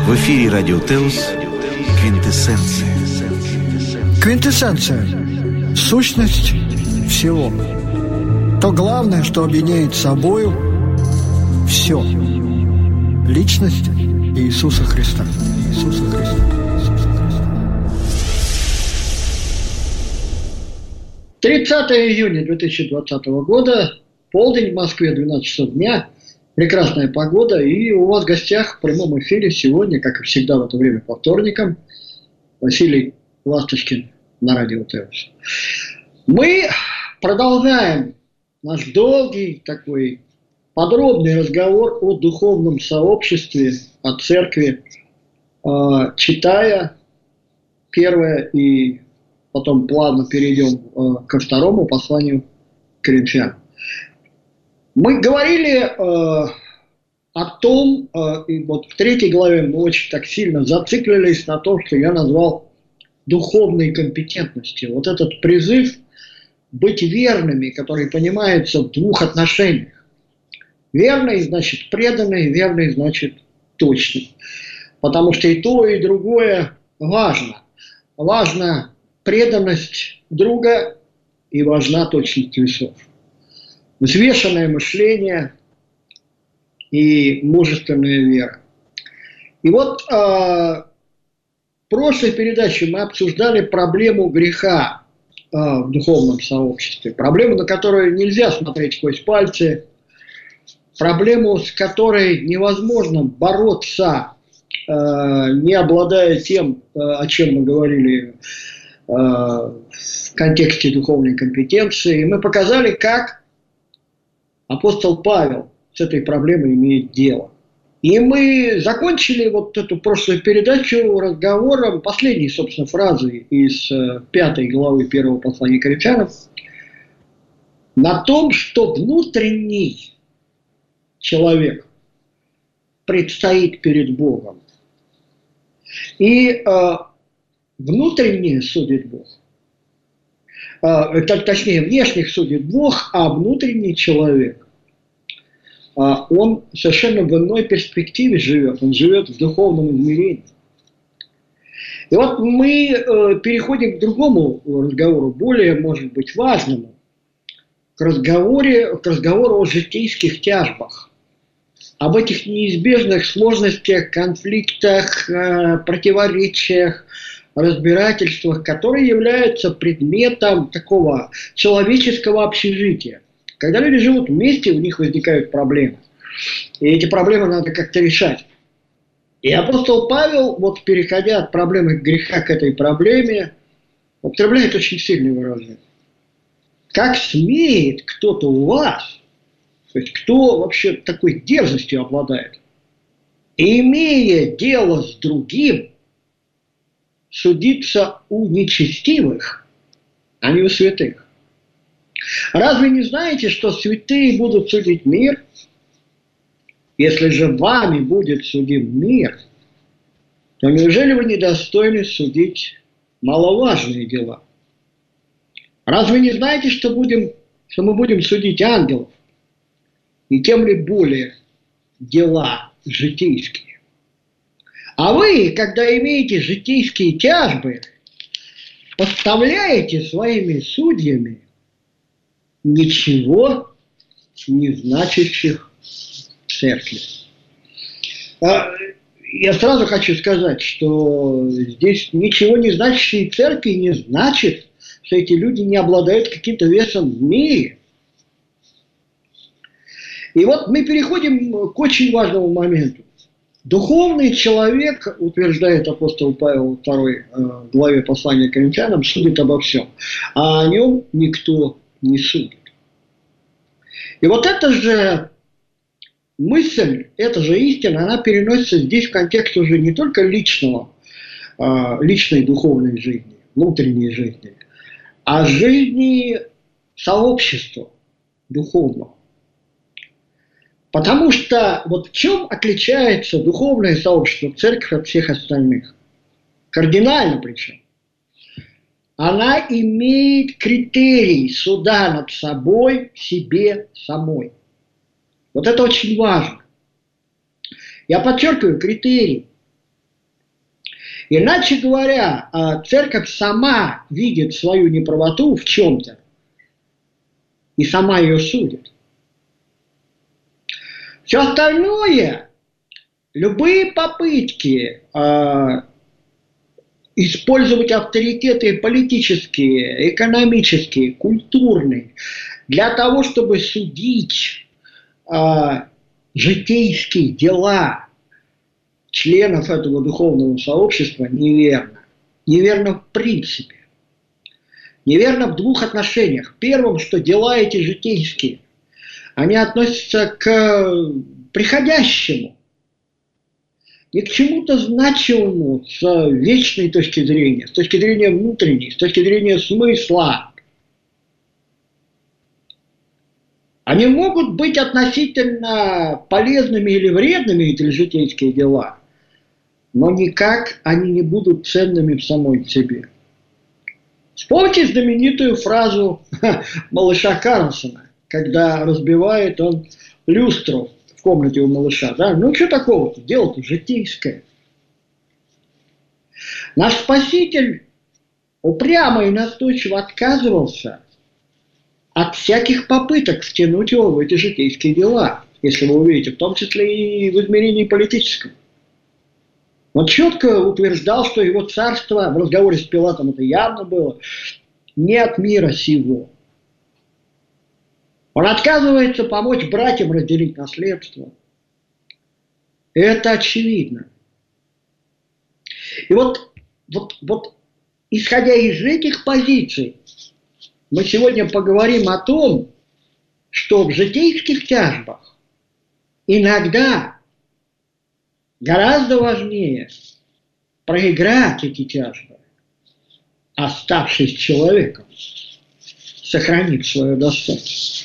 В эфире Радио Теос «Квинтэссенция». Квинтэссенция – сущность всего. То главное, что объединяет собою все. Личность Иисуса Христа. Иисуса Христа. 30 июня 2020 года, полдень в Москве, 12 часов дня. Прекрасная погода, и у вас в гостях в прямом эфире сегодня, как и всегда в это время по вторникам, Василий Ласточкин на Радио Теос. Мы продолжаем наш долгий такой подробный разговор о духовном сообществе, о церкви, читая первое и потом плавно перейдем ко второму посланию к Коринфянам. Мы говорили о том, и вот в 3 главе мы очень так сильно зациклились на том, что я назвал духовной компетентностью. Вот этот призыв быть верными, который понимается в двух отношениях. Верный значит преданный, верный значит точный. Потому что и то, и другое важно. Важна преданность друга и важна точность весов. Взвешенное мышление и мужественная вера. И вот в прошлой передаче мы обсуждали проблему греха в духовном сообществе. Проблему, на которую нельзя смотреть сквозь пальцы. Проблему, с которой невозможно бороться, не обладая тем, о чем мы говорили в контексте духовной компетенции. И мы показали, как апостол Павел с этой проблемой имеет дело. И мы закончили вот эту прошлую передачу разговором, последней, собственно, фразой из 5 главы 1 послания к Коринфянам, на том, что внутренний человек предстоит перед Богом. И внутреннее судит Бог. Точнее, внешних судит Бог, а внутренний человек, он совершенно в иной перспективе живет, он живет в духовном измерении. И вот мы переходим к другому разговору, более, может быть, важному, к разговору о житейских тяжбах, об этих неизбежных сложностях, конфликтах, противоречиях, разбирательствах, которые являются предметом такого человеческого общежития. Когда люди живут вместе, у них возникают проблемы. И эти проблемы надо как-то решать. И апостол Павел, вот переходя от проблемы греха к этой проблеме, употребляет очень сильные выражения. Как смеет кто-то у вас, то есть кто вообще такой дерзостью обладает, имея дело с другим, судиться у нечестивых, а не у святых. Разве не знаете, что святые будут судить мир? Если же вами будет судим мир, то неужели вы недостойны судить маловажные дела? Разве не знаете, что мы будем судить ангелов, и тем ли более дела житейские? А вы, когда имеете житейские тяжбы, поставляете своими судьями ничего не значащих церкви. Я сразу хочу сказать, что здесь ничего не значащие церкви не значит, что эти люди не обладают каким-то весом в мире. И вот мы переходим к очень важному моменту. Духовный человек, утверждает апостол Павел в 2 главе послания к Коринфянам, судит обо всем, а о нем никто не судит. И вот эта же мысль, эта же истина, она переносится здесь в контекст уже не только личной духовной жизни, внутренней жизни, а жизни сообщества духовного. Потому что вот в чем отличается духовное сообщество, церковь от всех остальных? Кардинально причем. Она имеет критерий суда над собой, себе самой. Вот это очень важно. Я подчеркиваю, критерий. Иначе говоря, церковь сама видит свою неправоту в чем-то и сама ее судит. Все остальное, любые попытки использовать авторитеты политические, экономические, культурные, для того, чтобы судить житейские дела членов этого духовного сообщества, неверно. Неверно в принципе. Неверно в двух отношениях. Первым, что дела эти житейские, они относятся к приходящему, не к чему-то значимому с вечной точки зрения, с точки зрения внутренней, с точки зрения смысла. Они могут быть относительно полезными или вредными, эти житейские дела, но никак они не будут ценными в самой себе. Вспомните знаменитую фразу малыша Карлсона, когда разбивает он люстру в комнате у малыша. Да? Ну, что такого-то? Дело-то житейское. Наш Спаситель упрямо и настойчиво отказывался от всяких попыток втянуть его в эти житейские дела, если вы увидите, в том числе и в измерении политическом. Он четко утверждал, что его царство, в разговоре с Пилатом это явно было, не от мира сего. Он отказывается помочь братьям разделить наследство. Это очевидно. И вот исходя из этих позиций, мы сегодня поговорим о том, что в житейских тяжбах иногда гораздо важнее проиграть эти тяжбы, оставшись человеком, сохранив свое достоинство.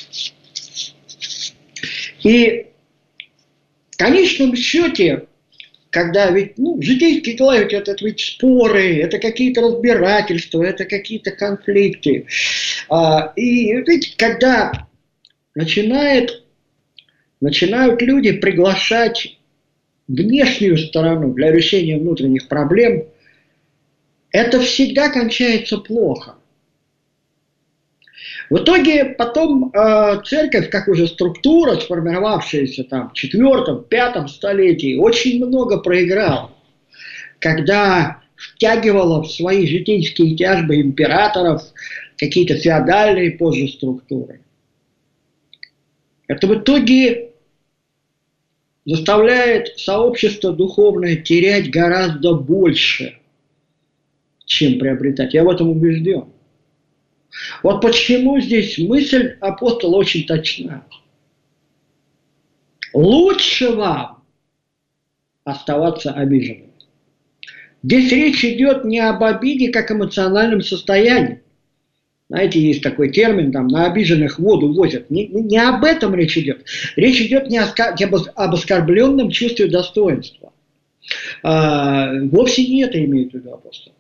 И в конечном счете, когда ведь, житейские дела, это ведь споры, это какие-то разбирательства, это какие-то конфликты. И ведь когда начинают люди приглашать внешнюю сторону для решения внутренних проблем, это всегда кончается плохо. В итоге потом церковь, как уже структура, сформировавшаяся там в IV, V столетии, очень много проиграла, когда втягивала в свои житейские тяжбы императоров, какие-то феодальные позже структуры. Это в итоге заставляет сообщество духовное терять гораздо больше, чем приобретать. Я в этом убежден. Вот почему здесь мысль апостола очень точна. Лучше вам оставаться обиженным. Здесь речь идет не об обиде как эмоциональном состоянии. Знаете, есть такой термин, там, на обиженных воду возят. Не об этом речь идет. Речь идет не об оскорбленном чувстве достоинства. Вовсе не это имеет в виду апостол.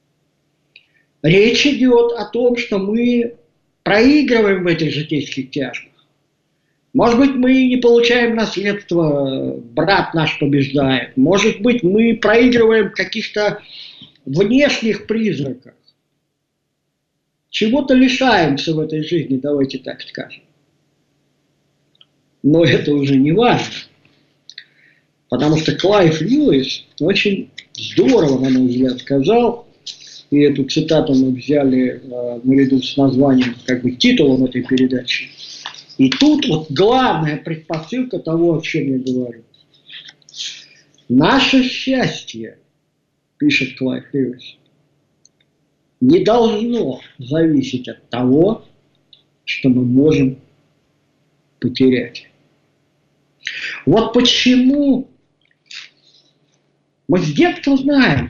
Речь идет о том, что мы проигрываем в этих житейских тяжбах. Может быть, мы не получаем наследство, брат наш побеждает. Может быть, мы проигрываем в каких-то внешних признаках. Чего-то лишаемся в этой жизни, давайте так скажем. Но это уже не важно. Потому что Клайв Льюис очень здорово, на мой взгляд, сказал, и эту цитату мы взяли наряду с названием, титулом этой передачи. И тут вот главная предпосылка того, о чем я говорю. Наше счастье, пишет Клайв Льюис, не должно зависеть от того, что мы можем потерять. Вот почему мы с детства знаем,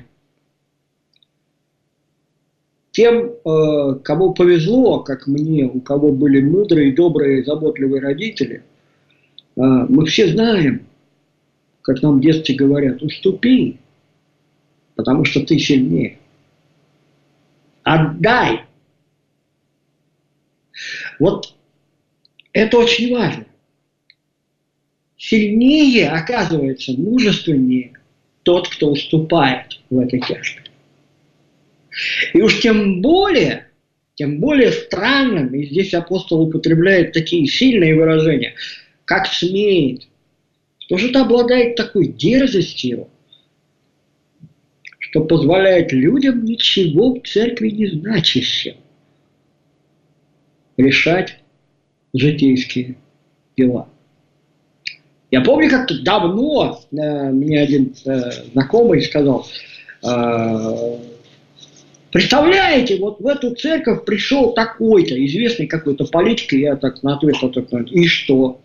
тем, кому повезло, как мне, у кого были мудрые, добрые, заботливые родители, мы все знаем, как нам в детстве говорят, уступи, потому что ты сильнее. Отдай. Вот это очень важно. Сильнее, оказывается, мужественнее тот, кто уступает в этой тяжбе. И уж тем более странным, и здесь апостол употребляет такие сильные выражения, как смеет, кто же-то обладает такой дерзостью, что позволяет людям ничего в церкви не значащим решать житейские дела. Я помню, как-то давно мне один знакомый сказал: представляете, вот в эту церковь пришел такой-то, известный какой-то политик, и я так на ответ, и что?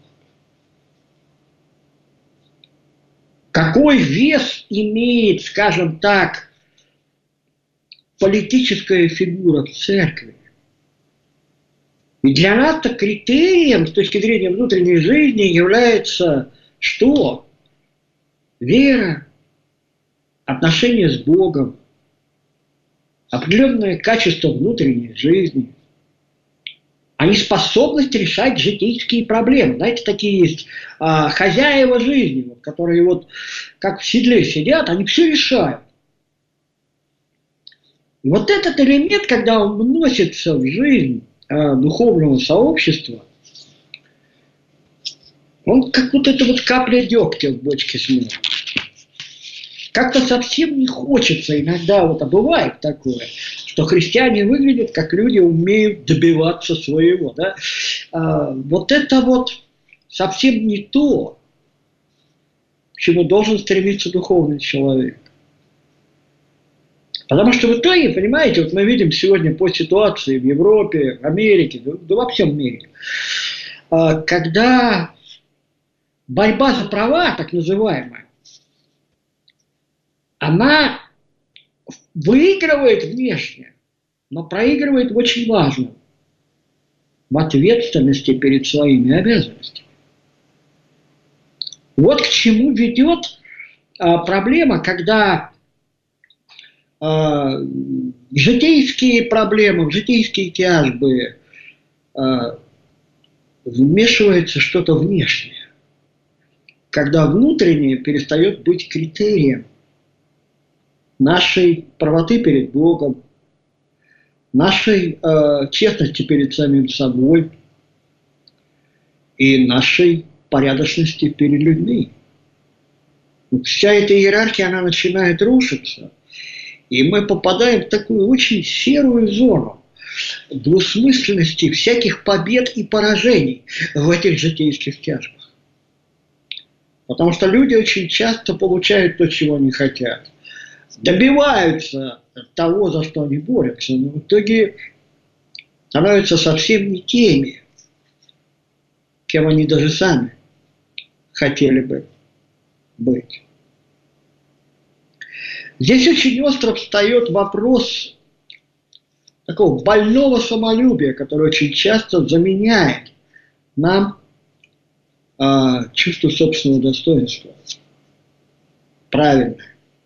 Какой вес имеет, скажем так, политическая фигура в церкви? И для нас-то критерием с точки зрения внутренней жизни является что? Вера, отношения с Богом, определенное качество внутренней жизни, а не способность решать житейские проблемы. Знаете, такие есть хозяева жизни, вот, которые вот как в седле сидят, они все решают. И вот этот элемент, когда он вносится в жизнь духовного сообщества, он как вот эта вот капля дегтя в бочке с медом. Как-то совсем не хочется иногда, вот, а бывает такое, что христиане выглядят как люди, умеют добиваться своего. Да? Вот это вот совсем не то, к чему должен стремиться духовный человек. Потому что в итоге, понимаете, вот мы видим сегодня по ситуации в Европе, в Америке, да во всем мире, когда борьба за права, так называемая, она выигрывает внешне, но проигрывает в очень важном, в ответственности перед своими обязанностями. Вот к чему ведет проблема, когда житейские проблемы, житейские тяжбы вмешивается что-то внешнее, когда внутреннее перестает быть критерием нашей правоты перед Богом, нашей честности перед самим собой и нашей порядочности перед людьми. Вот вся эта иерархия, она начинает рушиться, и мы попадаем в такую очень серую зону двусмысленности всяких побед и поражений в этих житейских тяжбах. Потому что люди очень часто получают то, чего они хотят. Добиваются того, за что они борются, но в итоге становятся совсем не теми, кем они даже сами хотели бы быть. Здесь очень остро встает вопрос такого больного самолюбия, которое очень часто заменяет нам чувство собственного достоинства. Правильно.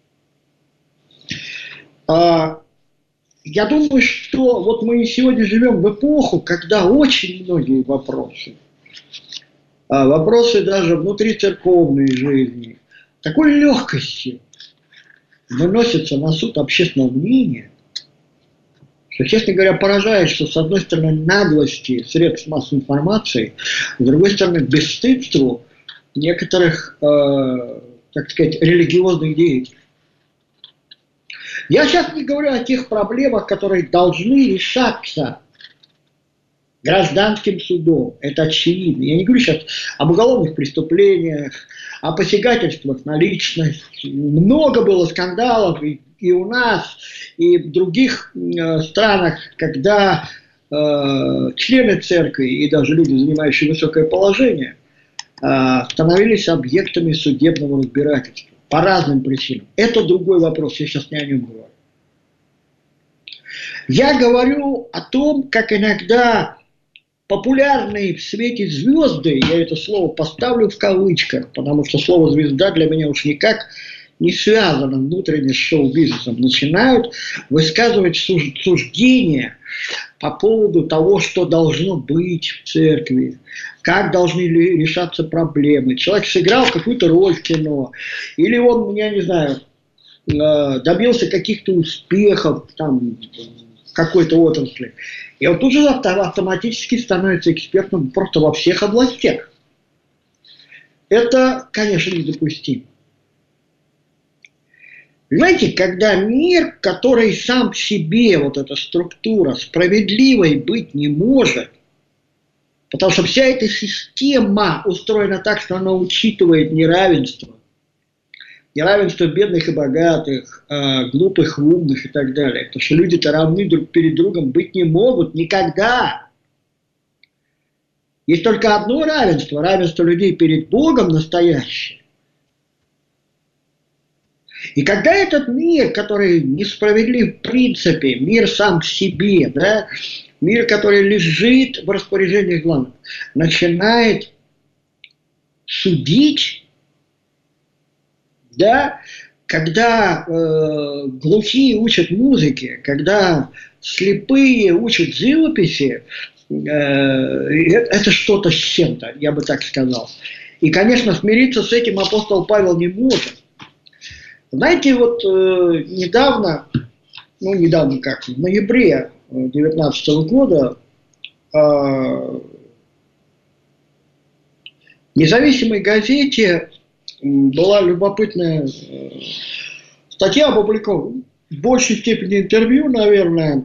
Я думаю, что вот мы сегодня живем в эпоху, когда очень многие вопросы даже внутри церковной жизни, такой легкостью выносятся на суд общественного мнения, что, честно говоря, поражает, что с одной стороны наглости средств массовой информации, с другой стороны бесстыдству некоторых, так сказать, религиозных деятелей. Я сейчас не говорю о тех проблемах, которые должны решаться гражданским судом. Это очевидно. Я не говорю сейчас об уголовных преступлениях, о посягательствах на личность. Много было скандалов и у нас, и в других странах, когда члены церкви и даже люди, занимающие высокое положение, становились объектами судебного разбирательства. По разным причинам. Это другой вопрос, я сейчас не о нем говорю. Я говорю о том, как иногда популярные в свете звезды, я это слово поставлю в кавычках, потому что слово «звезда» для меня уж никак не связано внутренне с шоу-бизнесом, начинают высказывать суждения по поводу того, что должно быть в церкви, как должны решаться проблемы. Человек сыграл какую-то роль в кино, или он, я не знаю, добился каких-то успехов там, в какой-то отрасли. И он тут же автоматически становится экспертом просто во всех областях. Это, конечно, недопустимо. Понимаете, когда мир, который сам в себе, вот эта структура, справедливой быть не может, потому что вся эта система устроена так, что она учитывает неравенство бедных и богатых, глупых и умных и так далее. Потому что люди-то равны друг перед другом быть не могут никогда. Есть только одно равенство, равенство людей перед Богом настоящее. И когда этот мир, который несправедлив в принципе, мир сам в себе, да, мир, который лежит в распоряжении главных, начинает судить, да, когда глухие учат музыке, когда слепые учат живописи, это что-то с чем-то, я бы так сказал. И, конечно, смириться с этим апостол Павел не может. Знаете, вот недавно, в ноябре 2019 года в независимой газете была любопытная статья опубликована, в большей степени интервью, наверное,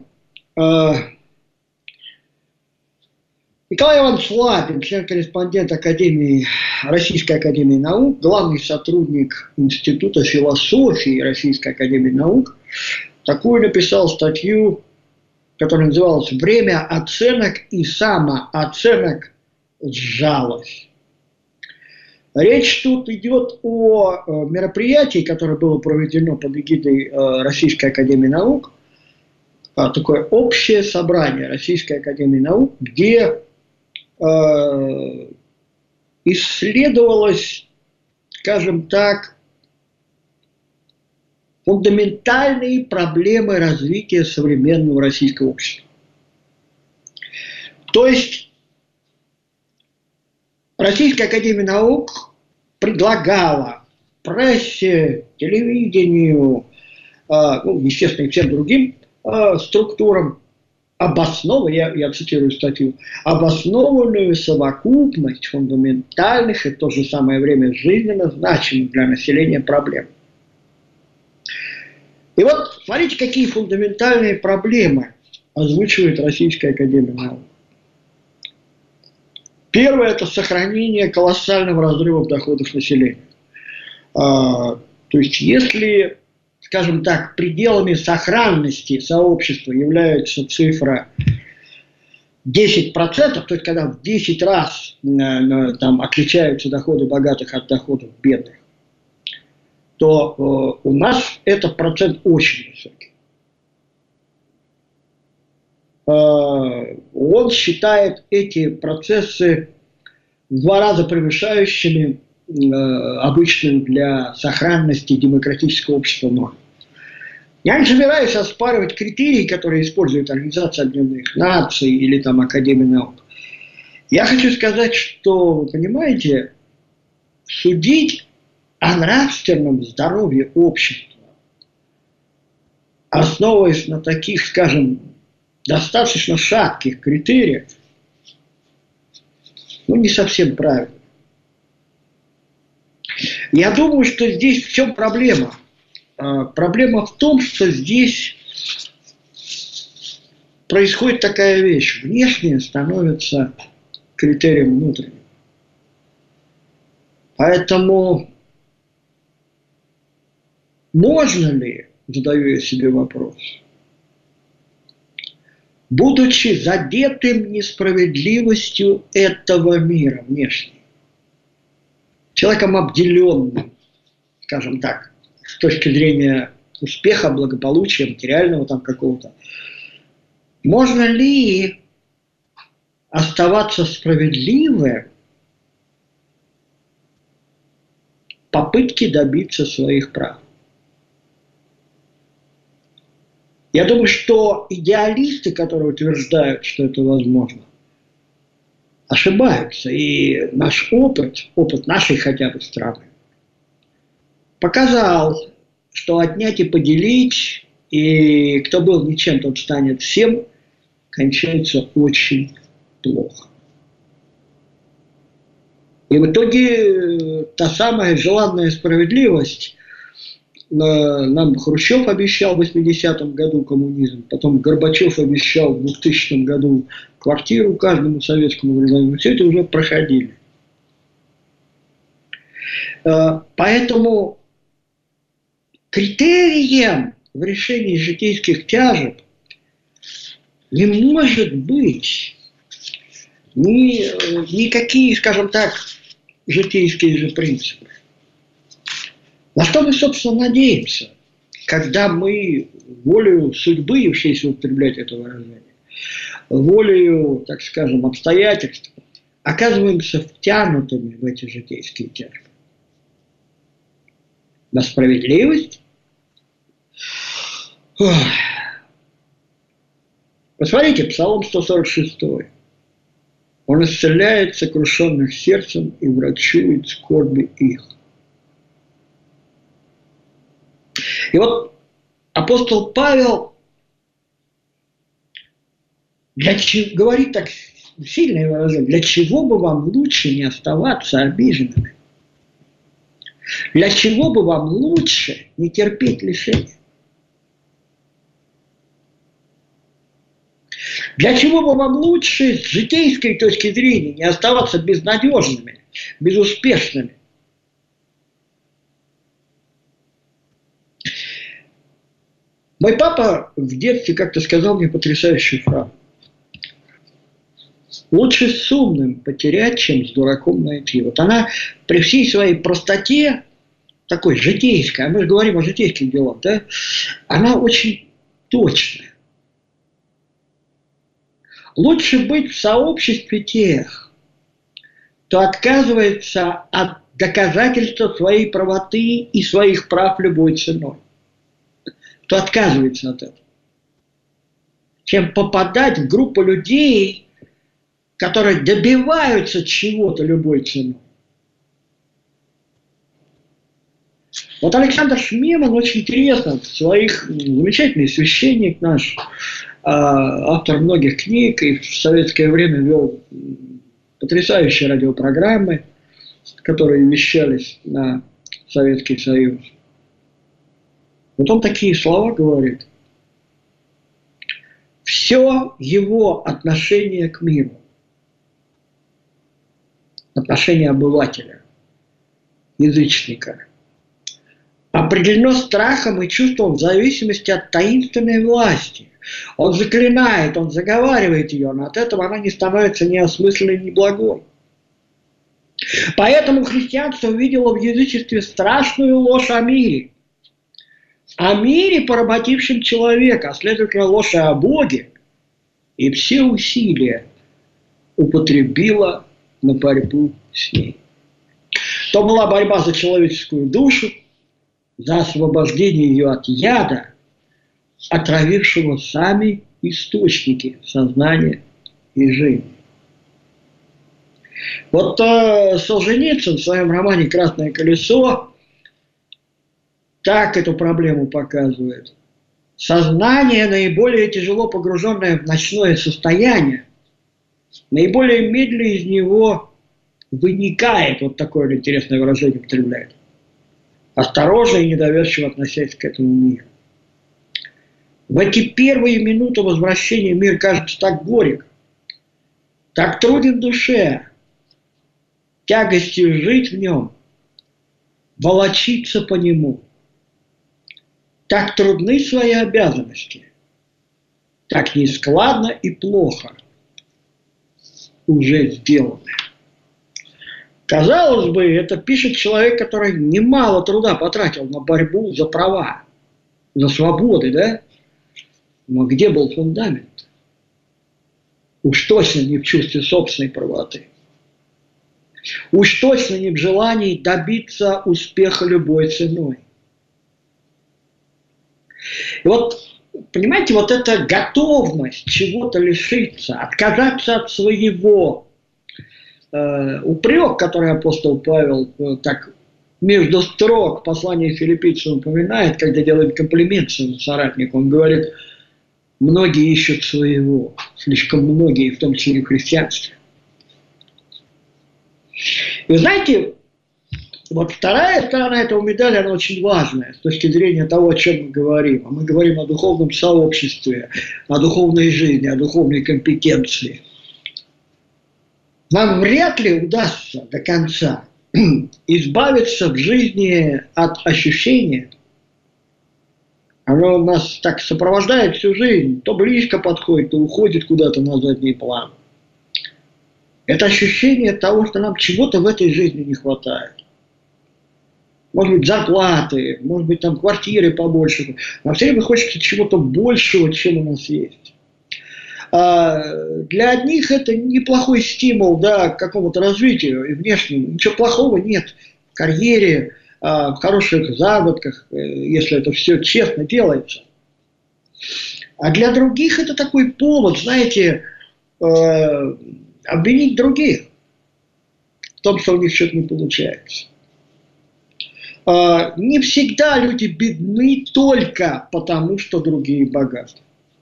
Николай Иванович Лапин, член-корреспондент Российской академии наук, главный сотрудник Института философии Российской академии наук, такую написал статью, которая называлась «Время оценок и самооценок сжалось». Речь тут идет о мероприятии, которое было проведено под эгидой Российской академии наук, такое общее собрание Российской академии наук, где исследовалось, скажем так, фундаментальные проблемы развития современного российского общества. То есть Российская академия наук предлагала прессе, телевидению, естественно, и всем другим структурам я цитирую статью, обоснованную совокупность фундаментальных и в то же самое время жизненно значимых для населения проблем. И вот смотрите, какие фундаментальные проблемы озвучивает Российская академия наук. Первое – это сохранение колоссального разрыва в доходах населения. То есть, если, скажем так, пределами сохранности сообщества является цифра 10%, то есть, когда в 10 раз там отличаются доходы богатых от доходов бедных, то у нас этот процент очень высокий. Он считает эти процессы в 2 раза превышающими обычную для сохранности демократического общества норму. Я не собираюсь оспаривать критерии, которые использует Организация Объединенных Наций или там Академия наук. Я хочу сказать, что, вы понимаете, судить о нравственном здоровье общества, основываясь на таких, скажем, достаточно шатких критериях, не совсем правильно. Я думаю, что здесь в чем проблема? Проблема в том, что здесь происходит такая вещь. Внешнее становится критерием внутренним. Поэтому можно ли, задаю я себе вопрос, будучи задетым несправедливостью этого мира внешнего, человеком обделенным, скажем так, с точки зрения успеха, благополучия, материального там какого-то, можно ли оставаться справедливым попытки добиться своих прав. Я думаю, что идеалисты, которые утверждают, что это возможно, ошибаются. И наш опыт нашей хотя бы страны, показал, что отнять и поделить, и кто был ничем, тот станет всем, кончается очень плохо. И в итоге та самая желанная справедливость, нам Хрущев обещал в 80-м году коммунизм, потом Горбачев обещал в 2000 году квартиру каждому советскому гражданину, все это уже проходили. Поэтому критерием в решении житейских тяжеб не может быть никакие, скажем так, житейские же принципы. На что мы, собственно, надеемся, когда мы волею судьбы, если употреблять это выражение, волею, так скажем, обстоятельств, оказываемся втянутыми в эти житейские тяжбы? На справедливость? Посмотрите, Псалом 146. Он исцеляет сокрушенных сердцем и врачует скорби их. И вот апостол Павел говорит так сильное выражение: для чего бы вам лучше не оставаться обиженными? Для чего бы вам лучше не терпеть лишения? Для чего бы вам лучше с житейской точки зрения не оставаться безнадежными, безуспешными? Мой папа в детстве как-то сказал мне потрясающую фразу: лучше с умным потерять, чем с дураком найти. Вот она при всей своей простоте, такой житейской, а мы же говорим о житейских делах, да, она очень точная. Лучше быть в сообществе тех, кто отказывается от доказательства своей правоты и своих прав любой ценой, кто отказывается от этого, чем попадать в группу людей, которые добиваются чего-то любой ценой. Вот Александр Шмеман очень интересно в своих, замечательный священник наш, автор многих книг, и в советское время вел потрясающие радиопрограммы, которые вещались на Советский Союз. Вот он такие слова говорит: все его отношение к миру, отношение обывателя, язычника, определено страхом и чувством в зависимости от таинственной власти. Он заклинает, он заговаривает ее, но от этого она не становится ни осмысленной, ни благой. Поэтому христианство увидело в язычестве страшную ложь о мире. О мире, поработившем человека, а следовательно ложь о Боге, и все усилия употребила на борьбу с ней. То была борьба за человеческую душу, за освобождение ее от яда, отравившего сами источники сознания и жизни. Вот Солженицын в своем романе «Красное колесо» так эту проблему показывает. Сознание, наиболее тяжело погруженное в ночное состояние, наиболее медленно из него выникает, вот такое интересное выражение употребляет, осторожно и недоверчиво относясь к этому миру. В эти первые минуты возвращения мир кажется так горек, так труден душе, тягостью жить в нем, волочиться по нему. Так трудны свои обязанности, так нескладно и плохо уже сделаны. Казалось бы, это пишет человек, который немало труда потратил на борьбу за права, за свободы, да? Но где был фундамент? Уж точно не в чувстве собственной правоты. Уж точно не в желании добиться успеха любой ценой. И вот, понимаете, вот эта готовность чего-то лишиться, отказаться от своего, упрек, который апостол Павел так между строк послания филиппийцам упоминает, когда делает комплимент своему соратнику, он говорит, многие ищут своего, слишком многие, в том числе и в христианстве. И знаете, вот вторая сторона этого медали, она очень важная с точки зрения того, о чем мы говорим. А мы говорим о духовном сообществе, о духовной жизни, о духовной компетенции. Нам вряд ли удастся до конца избавиться в жизни от ощущения, оно нас так сопровождает всю жизнь, то близко подходит, то уходит куда-то на задний план. Это ощущение того, что нам чего-то в этой жизни не хватает. Может быть, зарплаты, может быть, там квартиры побольше. Нам все время хочется чего-то большего, чем у нас есть. Для одних это неплохой стимул, да, к какому-то развитию и внешнему. Ничего плохого нет в карьере, в хороших заработках, если это все честно делается. А для других это такой повод, знаете, обвинить других в том, что у них что-то не получается. Не всегда люди бедны только потому, что другие богаты.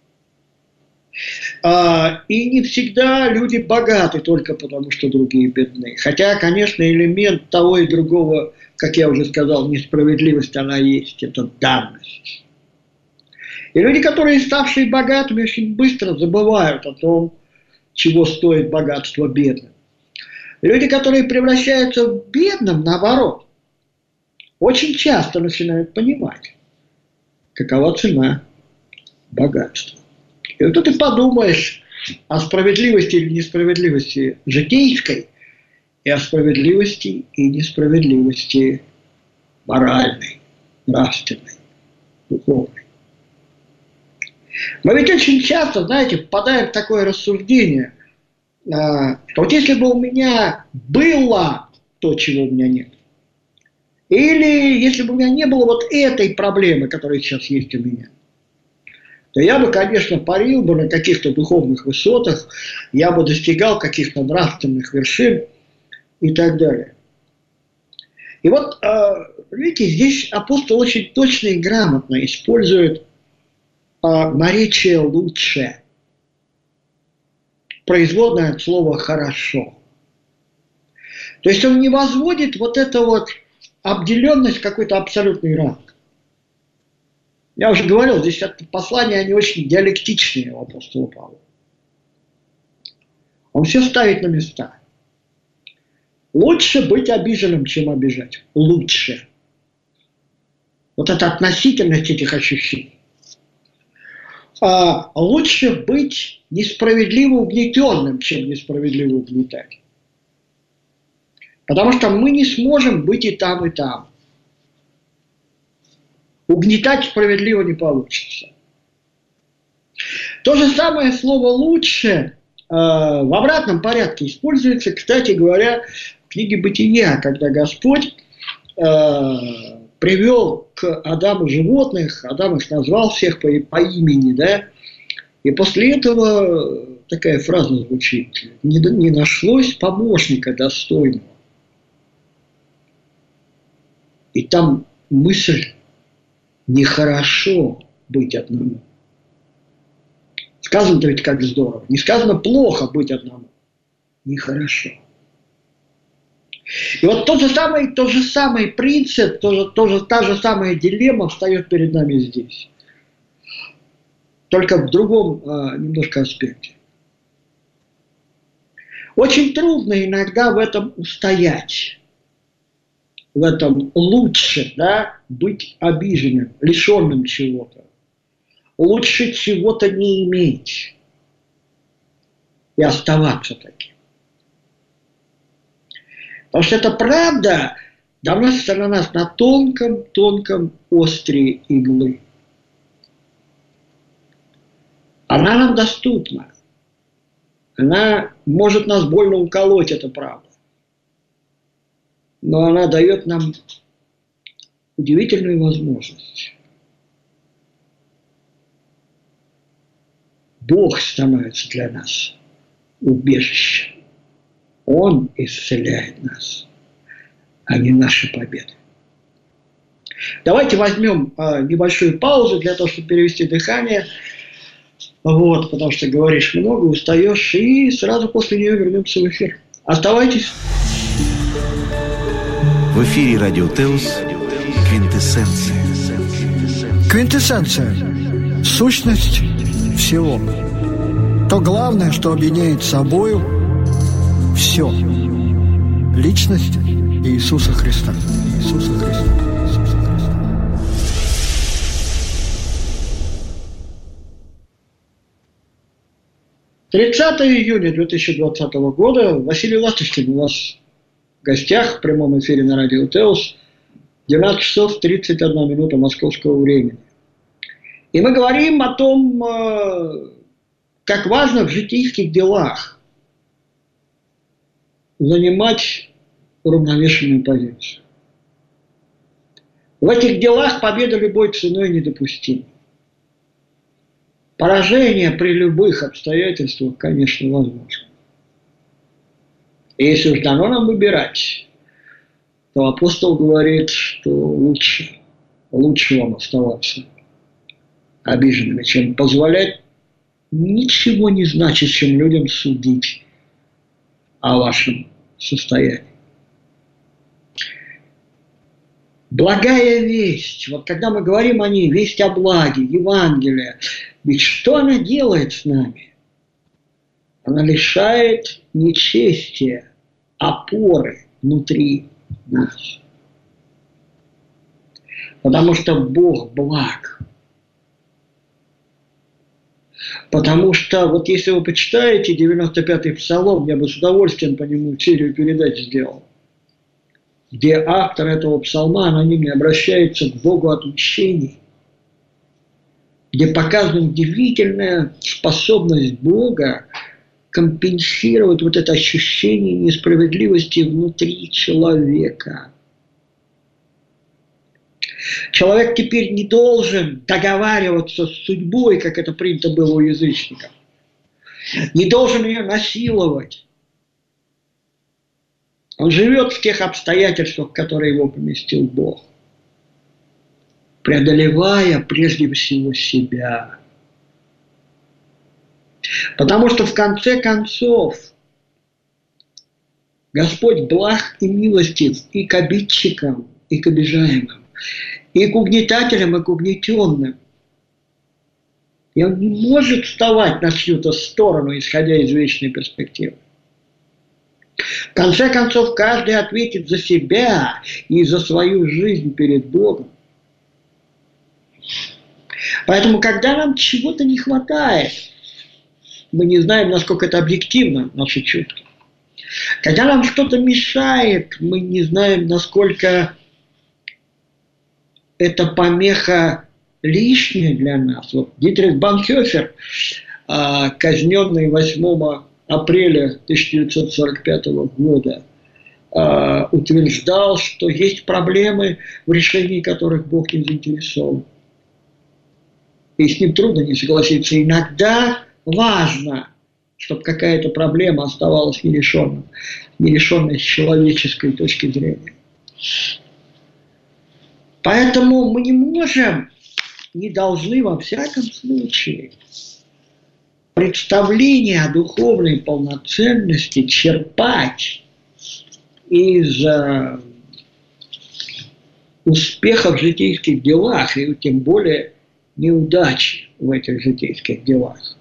И не всегда люди богаты только потому, что другие бедны. Хотя, конечно, элемент того и другого, как я уже сказал, несправедливость, она есть, это данность. И люди, которые, ставшие богатыми, очень быстро забывают о том, чего стоит богатство бедным. Люди, которые превращаются в бедным, наоборот, очень часто начинают понимать, какова цена богатства. И вот ты подумаешь о справедливости или несправедливости житейской, и о справедливости и несправедливости моральной, нравственной, духовной. Мы ведь очень часто, знаете, впадаем в такое рассуждение, что вот если бы у меня было то, чего у меня нет, или если бы у меня не было вот этой проблемы, которая сейчас есть у меня, то я бы, конечно, парил бы на каких-то духовных высотах, я бы достигал каких-то нравственных вершин и так далее. И вот, видите, здесь апостол очень точно и грамотно использует наречие «лучше», производное от слова «хорошо». То есть он не возводит вот эту вот обделенность в какой-то абсолютный ранг. Я уже говорил, здесь послания, они очень диалектичные у апостола Павла. Он все ставит на места. Лучше быть обиженным, чем обижать. Лучше. Вот это относительность этих ощущений. Лучше быть несправедливо угнетенным, чем несправедливо угнетать. Потому что мы не сможем быть и там, и там. Угнетать справедливо не получится. То же самое слово «лучше» в обратном порядке используется, кстати говоря, в книге «Бытия», когда Господь привел к Адаму животных, Адам их назвал всех по имени, да, и после этого такая фраза звучит: «Не нашлось помощника достойного». И там мысль: нехорошо быть одному. Сказано-то ведь как здорово. Не сказано плохо быть одному. Нехорошо. И вот тот же самый принцип, та же самая дилемма встает перед нами здесь. Только в другом немножко аспекте. Очень трудно иногда в этом устоять. В этом лучше, да, быть обиженным, лишенным чего-то. Лучше чего-то не иметь и оставаться таким. Потому что эта правда доносится на нас на тонком острие иглы. Она нам доступна. Она может нас больно уколоть, эта правда. но она дает нам удивительную возможность. Бог становится для нас убежищем. Он исцеляет нас, а не наши победы. Давайте возьмем небольшую паузу для того, чтобы перевести дыхание. Вот, потому что говоришь много, устаешь, и сразу после нее вернемся в эфир. Оставайтесь. В эфире Радио Теос «Квинтэссенция». Квинтэссенция – сущность всего. То главное, что объединяет собою все. Личность Иисуса Христа. Иисуса Христа. Иисуса Христа. 30 июня 2020 года. Василий Ласточкин у вас в гостях в прямом эфире на Радио Теос. 12 часов 31 минута московского времени. И мы говорим о том, как важно в житейских делах занимать уравновешенную позицию. В этих делах победа любой ценой недопустима. Поражение при любых обстоятельствах, конечно, возможно. И если уж дано нам выбирать, то апостол говорит, что лучше вам оставаться обиженными, чем позволять ничего не значащим людям судить о вашем состоянии. Благая весть, вот когда мы говорим о ней, весть о благе, Евангелие, ведь что она делает с нами? Она лишает нечестия, опоры внутри нас. Потому что Бог благ. Потому что, вот если вы почитаете 95-й Псалом, я бы с удовольствием по нему серию передач сделал, где автор этого псалма анонимно обращается к Богу от мщений, где показана удивительная способность Бога компенсировать вот это ощущение несправедливости внутри человека. Человек теперь не должен договариваться с судьбой, как это принято было у язычников. Не должен ее насиловать. Он живет в тех обстоятельствах, в которые его поместил Бог, преодолевая прежде всего себя. Потому что в конце концов Господь благ и милостив и к обидчикам, и к обижаемым, и к угнетателям, и к угнетенным. И он не может вставать на чью-то сторону, исходя из вечной перспективы. В конце концов, каждый ответит за себя и за свою жизнь перед Богом. Поэтому, когда нам чего-то не хватает, мы не знаем, насколько это объективно, наши чувства. Когда нам что-то мешает, мы не знаем, насколько это помеха лишняя для нас. Вот Дитрих Бонхофер, казненный 8 апреля 1945 года, утверждал, что есть проблемы, в решении которых Бог не заинтересован. И с ним трудно не согласиться. Иногда важно, чтобы какая-то проблема оставалась нерешенной с человеческой точки зрения. Поэтому мы не можем, не должны во всяком случае представление о духовной полноценности черпать из успехов в житейских делах, и тем более неудачи в этих житейских делах.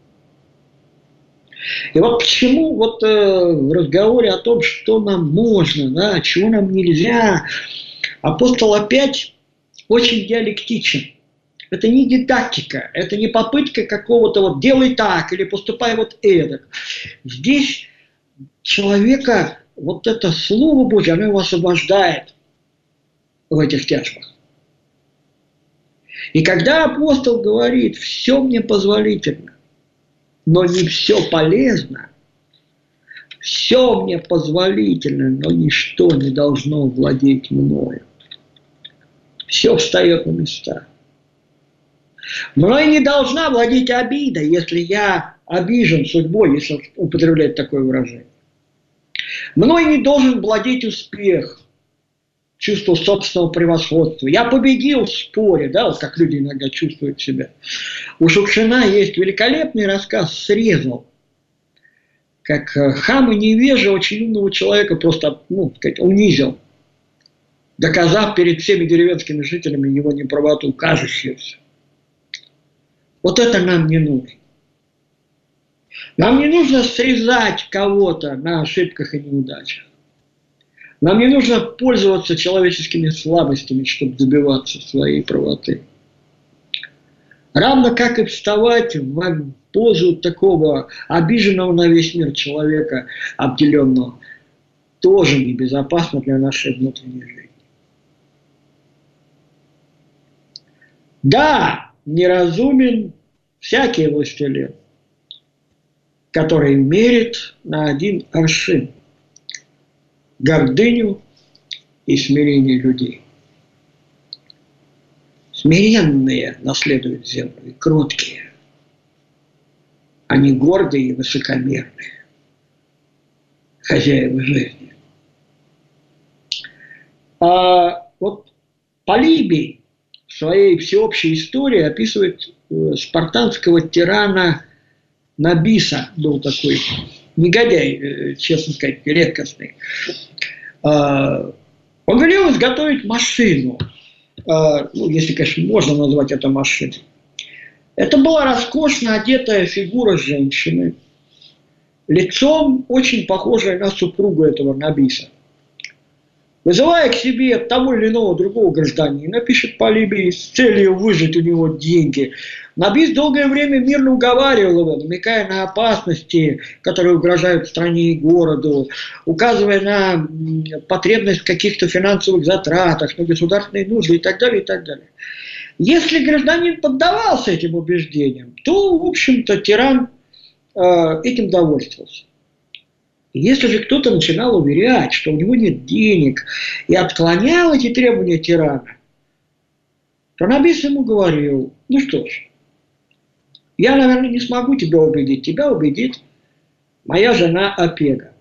И вот почему вот в разговоре о том, что нам можно, да, чего нам нельзя, апостол опять очень диалектичен. Это не дидактика, это не попытка какого-то вот делай так или поступай вот эдак. Здесь человека, вот это Слово Божье, оно его освобождает в этих тяжбах. И когда апостол говорит, все мне позволительно, но не все полезно, Все мне позволительно, но ничто не должно владеть мною. Все встает на места. Мною не должна владеть обида, если я обижен судьбой, если употреблять такое выражение. Мною не должен владеть успех, чувство собственного превосходства. Я победил в споре, да, вот как люди иногда чувствуют себя. У Шукшина есть великолепный рассказ «Срезал», как хам и невежа очень умного человека просто, унизил, доказав перед всеми деревенскими жителями его неправоту, кажущуюся. Вот это нам не нужно. Нам не нужно срезать кого-то на ошибках и неудачах. Нам не нужно пользоваться человеческими слабостями, чтобы добиваться своей правоты. Равно как и вставать в позу такого обиженного на весь мир человека, обделенного, тоже небезопасно для нашей внутренней жизни. Да, неразумен всякий властелин, который мерит на один аршин гордыню и смирение людей. Смиренные наследуют землю и кроткие, а не гордые и высокомерные хозяева жизни. Вот Полибий в своей всеобщей истории описывает спартанского тирана Набиса, был такой негодяй, честно сказать, редкостный. Он велел изготовить машину, если, конечно, можно назвать это машиной. Это была роскошно одетая фигура женщины, лицом очень похожая на супругу этого Набиса. Вызывая к себе того или иного другого гражданина, пишет Полибий, с целью выжать у него деньги, Набис долгое время мирно уговаривал его, намекая на опасности, которые угрожают стране и городу, указывая на потребность в каких-то финансовых затратах, на государственные нужды и так далее, и так далее. Если гражданин поддавался этим убеждениям, то, в общем-то, тиран этим довольствовался. Если же кто-то начинал уверять, что у него нет денег, и отклонял эти требования тирана, то Набис ему говорил: ну что ж, я, наверное, не смогу тебя убедит моя жена Апега.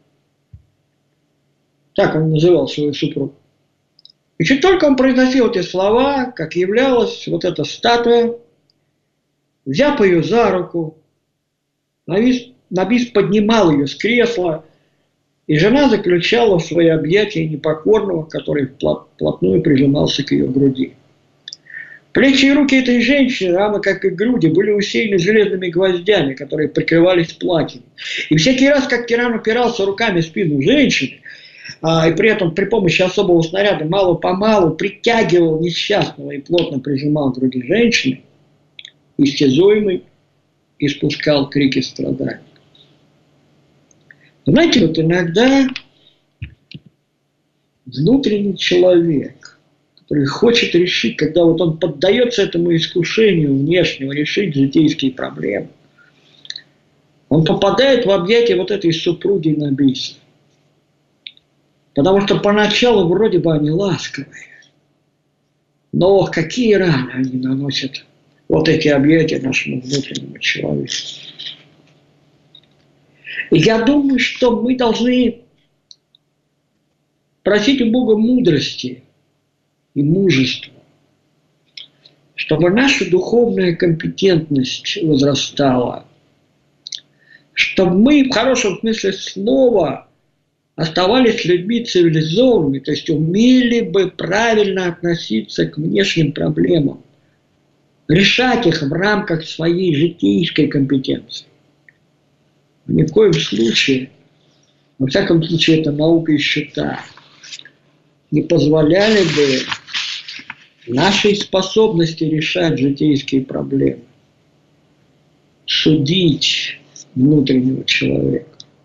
Так он называл свою супругу. И чуть только он произносил эти слова, как являлась вот эта статуя, взяв ее за руку, Набис поднимал ее с кресла, и жена заключала в свои объятия непокорного, который вплотную прижимался к ее груди. Плечи и руки этой женщины, равно как и груди, были усеяны железными гвоздями, которые прикрывались платьем. И всякий раз, как тиран упирался руками в спину женщины, и при этом при помощи особого снаряда мало-помалу притягивал несчастного и плотно прижимал к груди женщины, истязуемый испускал крики страдания. Знаете, вот иногда внутренний человек, который хочет решить, когда вот он поддается этому искушению внешнего, решить житейские проблемы, он попадает в объятия вот этой супруги Набиса. Потому что поначалу вроде бы они ласковые, но какие раны они наносят вот эти объятия нашему внутреннему человеку. И я думаю, что мы должны просить у Бога мудрости и мужества, чтобы наша духовная компетентность возрастала, чтобы мы, в хорошем смысле слова, оставались людьми цивилизованными, то есть умели бы правильно относиться к внешним проблемам, решать их в рамках своей житейской компетенции. Ни в коем случае, во всяком случае, это наука и счета, не позволяли бы нашей способности решать житейские проблемы, судить внутреннего человека.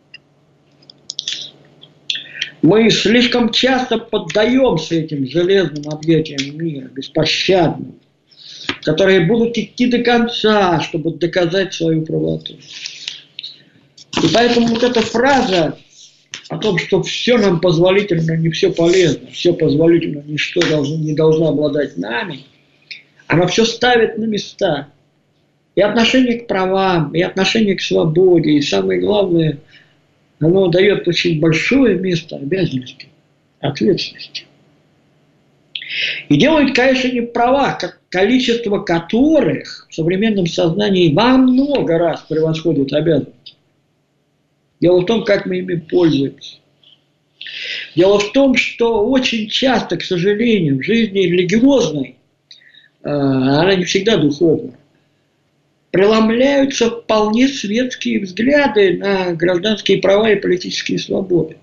Мы слишком часто поддаемся этим железным объятиям мира, беспощадным, которые будут идти до конца, чтобы доказать свою правоту. И поэтому вот эта фраза о том, что все нам позволительно, не все полезно, все позволительно, ничто не должно обладать нами, оно все ставит на места. И отношение к правам, и отношение к свободе, и самое главное, оно дает очень большое место обязанности, ответственности. И делает, конечно, не права, количество которых в современном сознании во много раз превосходит обязанности. Дело в том, как мы ими пользуемся. Дело в том, что очень часто, к сожалению, в жизни религиозной, она не всегда духовная, преломляются вполне светские взгляды на гражданские права и политические свободы.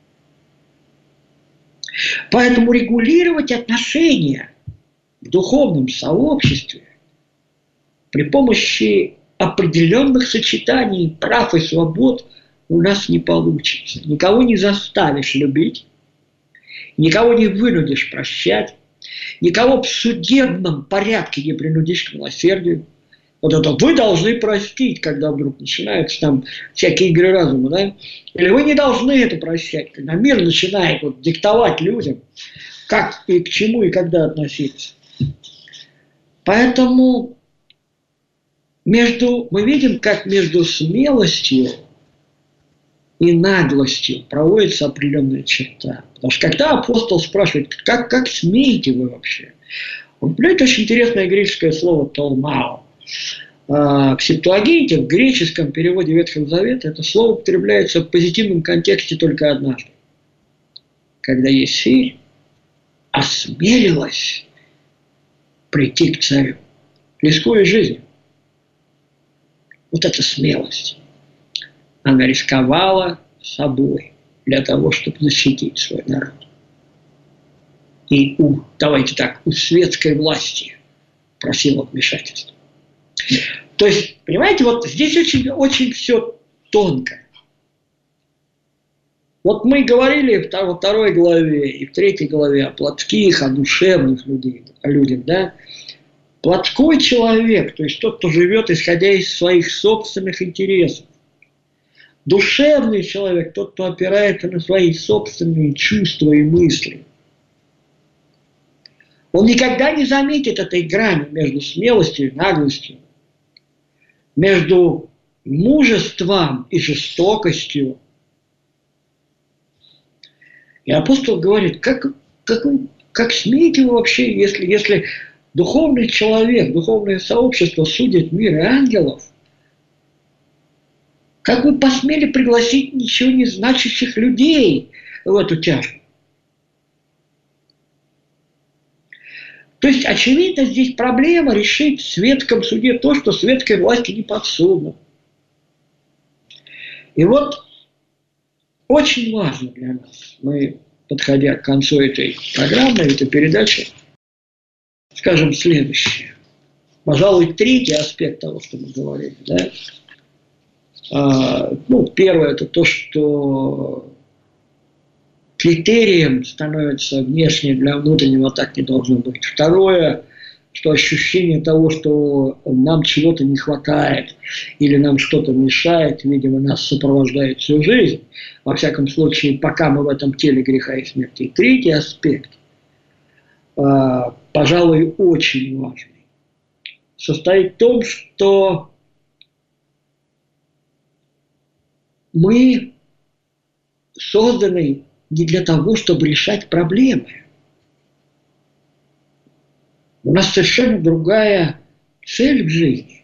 Поэтому регулировать отношения в духовном сообществе при помощи определенных сочетаний прав и свобод у нас не получится. Никого не заставишь любить, никого не вынудишь прощать, никого в судебном порядке не принудишь к милосердию. Вот это вы должны простить, когда вдруг начинаются там всякие игры разума, да? Или вы не должны это прощать, когда мир начинает вот диктовать людям, как и к чему и когда относиться. Поэтому мы видим, как между смелостью и наглостью проводится определенная черта. Потому что когда апостол спрашивает, как смеете вы вообще? Он понимает очень интересное греческое слово «толмао». В Септуагинте, в греческом переводе Ветхого Завета, это слово употребляется в позитивном контексте только однажды. Когда Есирь осмелилась прийти к царю, рискуя жизнью. Вот это смелость. Она рисковала собой для того, чтобы защитить свой народ. И у светской власти просила вмешательства. То есть, понимаете, вот здесь очень, очень все тонко. Вот мы говорили во второй главе и в третьей главе о плотских, о душевных людях, да. Плотской человек, то есть тот, кто живет, исходя из своих собственных интересов. Душевный человек, тот, кто опирается на свои собственные чувства и мысли. Он никогда не заметит этой грани между смелостью и наглостью, между мужеством и жестокостью. И апостол говорит, как смеете вы вообще, если духовный человек, духовное сообщество судит мир и ангелов, как вы посмели пригласить ничего не значащих людей в эту тяжбу? То есть, очевидно, здесь проблема решить в светском суде то, что светской власти не подсудно. И вот очень важно для нас, мы, подходя к концу этой программы, этой передачи, скажем следующее. Пожалуй, третий аспект того, что мы говорили. Да? Первое – это то, что критерием становится внешнее для внутреннего, так не должно быть. Второе, что ощущение того, что нам чего-то не хватает или нам что-то мешает, видимо, нас сопровождает всю жизнь. Во всяком случае, пока мы в этом теле греха и смерти. И третий аспект, пожалуй, очень важный, состоит в том, что мы созданы не для того, чтобы решать проблемы. У нас совершенно другая цель в жизни.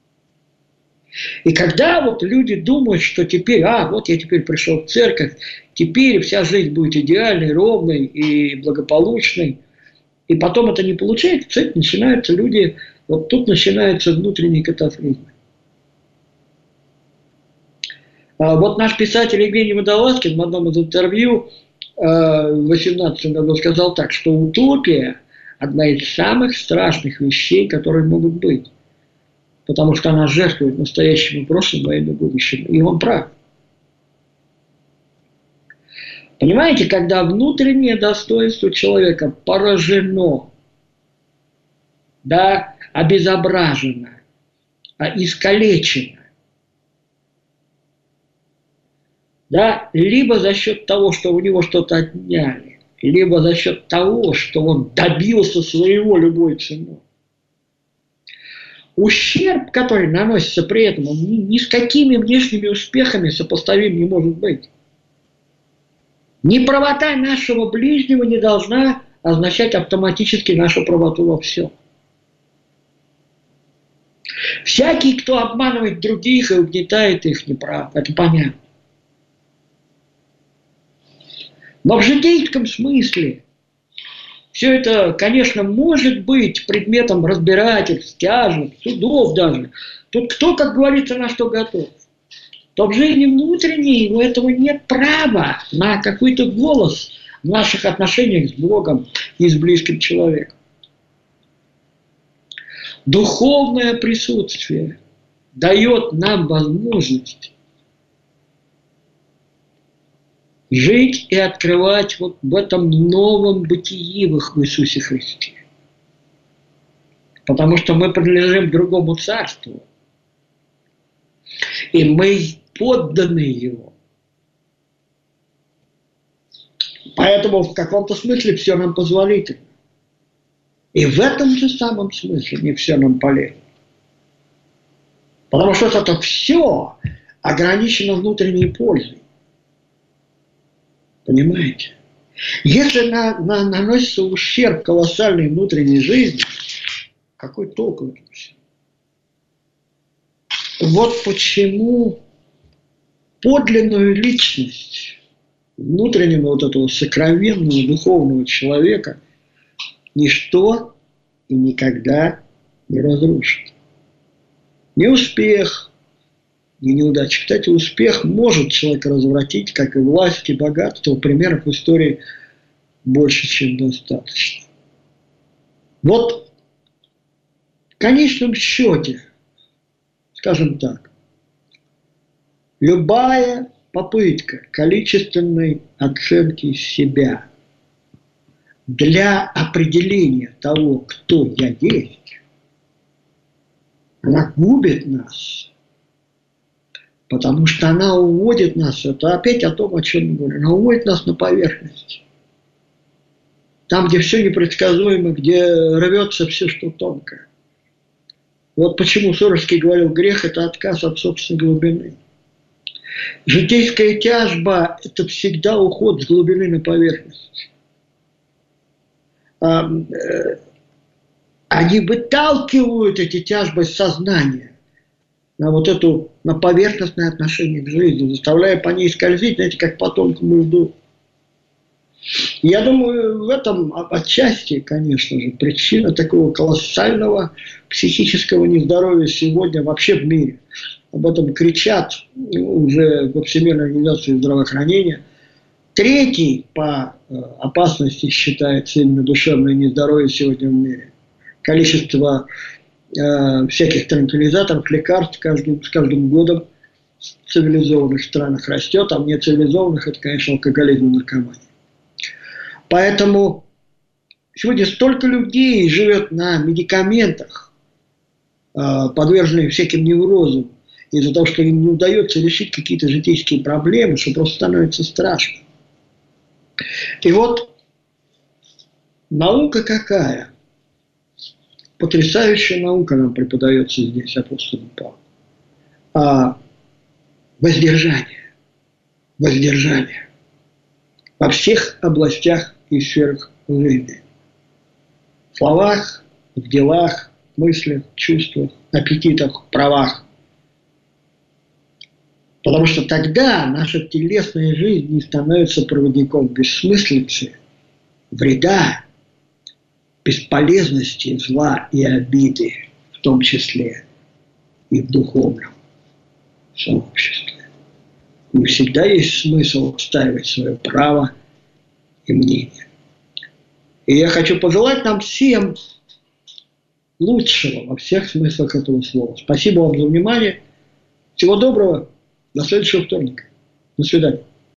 И когда вот люди думают, что теперь, вот я теперь пришел в церковь, теперь вся жизнь будет идеальной, ровной и благополучной, и потом это не получается, церковь начинаются люди, вот тут начинаются внутренние катаклизмы. Вот наш писатель Евгений Водолазкин в одном из интервью в 18 году сказал так, что утопия – одна из самых страшных вещей, которые могут быть. Потому что она жертвует настоящим и прошлым во имя будущего. И он прав. Понимаете, когда внутреннее достоинство человека поражено, да, обезображено, искалечено, да, либо за счет того, что у него что-то отняли, либо за счет того, что он добился своего любой ценой. Ущерб, который наносится при этом, он ни с какими внешними успехами сопоставим не может быть. Неправота нашего ближнего не должна означать автоматически нашу правоту во всем. Всякий, кто обманывает других и угнетает их, неправ. Это понятно. Но в житейском смысле все это, конечно, может быть предметом разбирательств, тяжб, судов даже. Тут кто, как говорится, на что готов. То в жизни внутренней у этого нет права на какой-то голос в наших отношениях с Богом и с близким человеком. Духовное присутствие дает нам возможность жить и открывать вот в этом новом бытии в Иисусе Христе. Потому что мы принадлежим к другому царству. И мы подданы Его. Поэтому в каком-то смысле все нам позволительно. И в этом же самом смысле не все нам полезно. Потому что это все ограничено внутренней пользой. Понимаете? Если наносится ущерб колоссальной внутренней жизни, какой толк в этом всем? Вот почему подлинную личность внутреннего вот этого сокровенного духовного человека ничто и никогда не разрушит. Ни успех, ни неудача. Кстати, успех может человека развратить, как и власть, и богатство. Примеров в истории больше, чем достаточно. Вот в конечном счете, скажем так, любая попытка количественной оценки себя для определения того, кто я есть, она губит нас. Потому что она уводит нас, это опять о том, о чем мы говорим, она уводит нас на поверхность. Там, где все непредсказуемо, где рвется все, что тонкое. Вот почему Сорожский говорил, грех – это отказ от собственной глубины. Житейская тяжба – это всегда уход с глубины на поверхность. Они выталкивают эти тяжбы из сознания на вот эту, на поверхностное отношение к жизни, заставляя по ней скользить, знаете, как по тонкому льду. Я думаю, в этом отчасти, конечно же, причина такого колоссального психического нездоровья сегодня вообще в мире. Об этом кричат уже во Всемирной организации здравоохранения. Третий по опасности считается именно душевное нездоровье сегодня в мире. Количество всяких транквилизаторов, лекарств с каждым годом в цивилизованных странах растет, а в нецивилизованных это, конечно, алкоголизм и наркомания. Поэтому сегодня столько людей живет на медикаментах, подверженные всяким неврозам, из-за того, что им не удается решить какие-то житейские проблемы, что просто становится страшно. И вот наука какая? Потрясающая наука нам преподается здесь апостолом Павлом. Воздержание. Воздержание. Во всех областях и сферах жизни. В словах, в делах, мыслях, чувствах, аппетитах, правах. Потому что тогда наша телесная жизнь не становится проводником бессмыслицы, вреда, бесполезности, зла и обиды, в том числе и в духовном сообществе. И всегда есть смысл отстаивать свое право и мнение. И я хочу пожелать нам всем лучшего во всех смыслах этого слова. Спасибо вам за внимание. Всего доброго. До следующего вторника. До свидания.